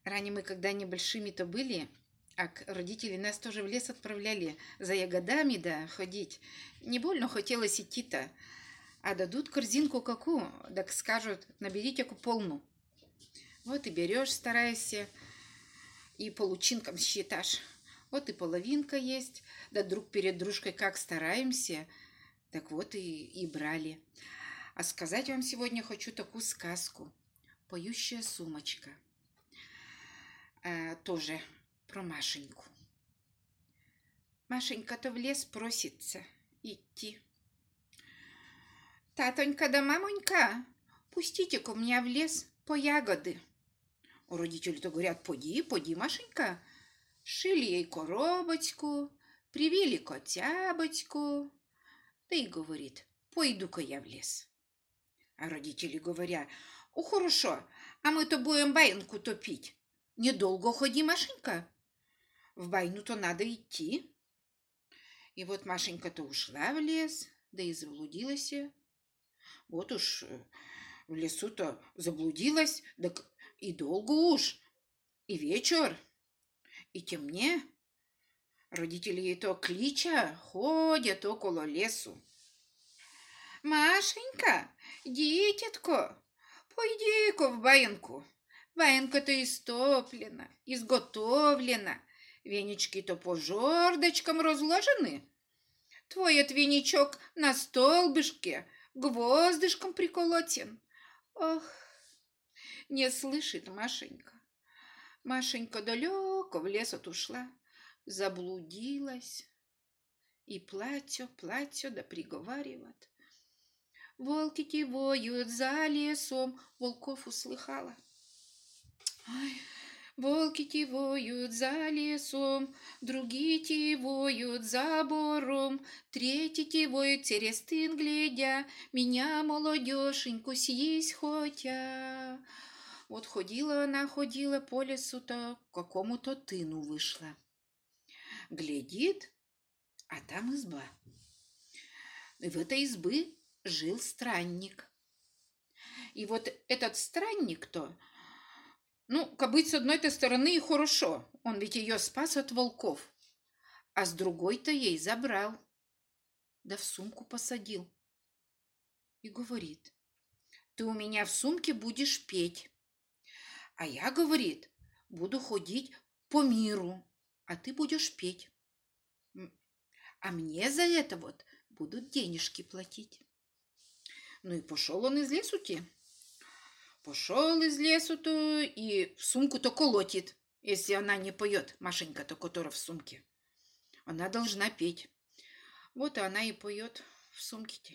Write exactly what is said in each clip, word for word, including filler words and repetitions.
Ранее мы, когда небольшими-то были, а к- родители нас тоже в лес отправляли за ягодами, да, ходить. Не больно хотелось идти-то. А дадут корзинку какую, так скажут, наберите полну. Вот и берешь, старайся, и по лучинкам считаешь. Вот и половинка есть, да друг перед дружкой как стараемся, так вот и, и брали. А сказать вам сегодня хочу такую сказку. «Поющая сумочка». А, тоже про Машеньку. Машенька-то в лес просится идти. Татонька да мамонька, пустите-ка меня в лес по ягоды. Родители-то говорят, поди, поди, Машенька. Шили ей коробочку, привили котябочку. Да и говорит, пойду-ка я в лес. А родители говорят, о, хорошо, а мы-то будем баинку топить. Недолго ходи, Машенька. В байну-то надо идти. И вот Машенька-то ушла в лес, да и заблудилась. Вот уж э, в лесу-то заблудилась, так и долго уж, и вечер, и темне. Родители ей то клича, ходят около лесу. Машенька, дитятко, пойди-ка в баинку. Баинка-то истоплена, изготовлена. Венички-то по жердочкам разложены. Твой веничок на столбышке гвоздышком приколотен. Ох, не слышит Машенька. Машенька далеко в лес отушла, заблудилась. И платье, платье, да приговаривает. Волки-те воют за лесом, волков услыхала. Ай, волки-те воют за лесом, другие-те воют за бором, третьи-те воют через тын глядя, меня, молодеженьку, съесть хотя. Вот ходила она, ходила по лесу-то, к какому-то тыну вышла. Глядит, а там изба. И в этой избы жил странник. И вот этот странник-то, ну, как быть, с одной-то стороны и хорошо, он ведь ее спас от волков, а с другой-то ей забрал, да в сумку посадил. И говорит, ты у меня в сумке будешь петь, а я, говорит, буду ходить по миру, а ты будешь петь. А мне за это вот будут денежки платить. Ну и пошел он из лесу-те. Пошел из лесу-то и в сумку-то колотит, если она не поет, Машенька-то, которая в сумке. Она должна петь. Вот и она и поет в сумке-то.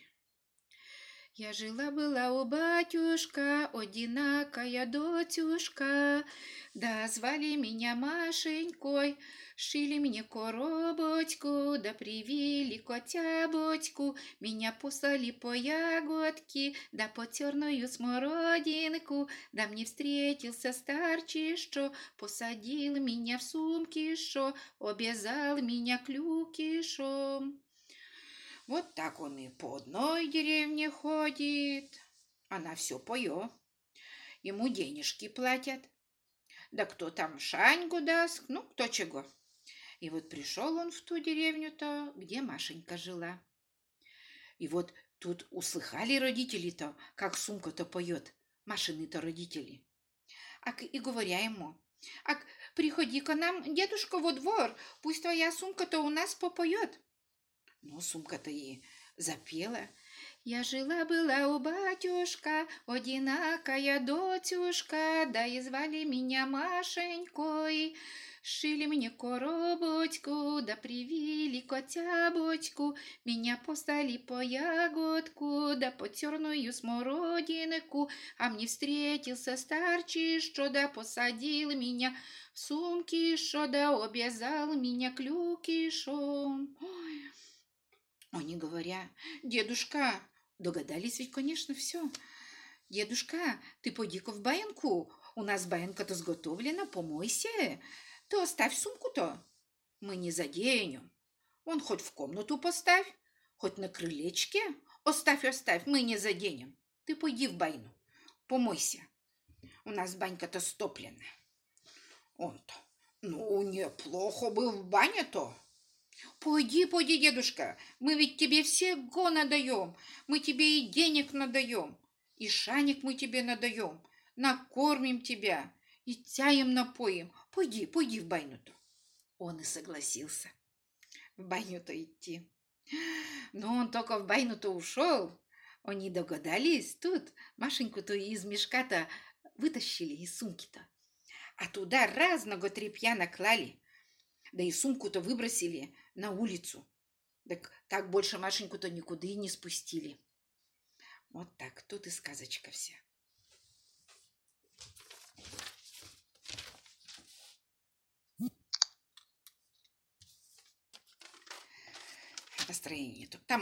Я жила-была у батюшка, одинакая дочушка, да звали меня Машенькой, шили мне коробочку, да привили котябочку, меня послали по ягодки, да по терную смородинку, да мне встретился старчий, что посадил меня в сумки, что обвязал меня клюкишом. Вот так он и по одной деревне ходит. Она все поет. Ему денежки платят. Да кто там шаньгу даст, ну, кто чего. И вот пришел он в ту деревню-то, где Машенька жила. И вот тут услыхали родители-то, как сумка-то поет. Машины-то родители. Ак и говоря ему, ак, приходи ко нам, дедушка, во двор, пусть твоя сумка-то у нас попоет. Ну, сумка-то и запела. Я жила-была у батюшка, одинакая дочушка, да и звали меня Машенькой. Шили мне коробочку, да привили котябочку, меня послали по ягодку, да по терную смородинку, а мне встретился старчий, что да посадил меня в сумки, что да обвязал меня клюкишом. Ой, они говоря, дедушка, догадались ведь, конечно, все. Дедушка, ты поди-ка в баинку, у нас баинка-то сготовлена, помойся, то оставь сумку-то, мы не заденем. Он хоть в комнату поставь, хоть на крылечке, оставь, оставь, мы не заденем. Ты пойди в байну, помойся, у нас банька-то стоплена. Он-то, ну, неплохо бы в бане-то. Пойди, пойди, дедушка, мы ведь тебе всего надаем. Мы тебе и денег надаем, и шаник мы тебе надаем. Накормим тебя и чаем напоим. Пойди, пойди в баню-то. Он и согласился в баню-то идти. Но он только в баню-то ушел. Они догадались, тут Машеньку-то из мешка-то вытащили, из сумки-то. А туда разного тряпья наклали. Да и сумку-то выбросили на улицу. Так, так больше Машеньку-то никуда и не спустили. Вот так, тут и сказочка вся. Настроение-то. Там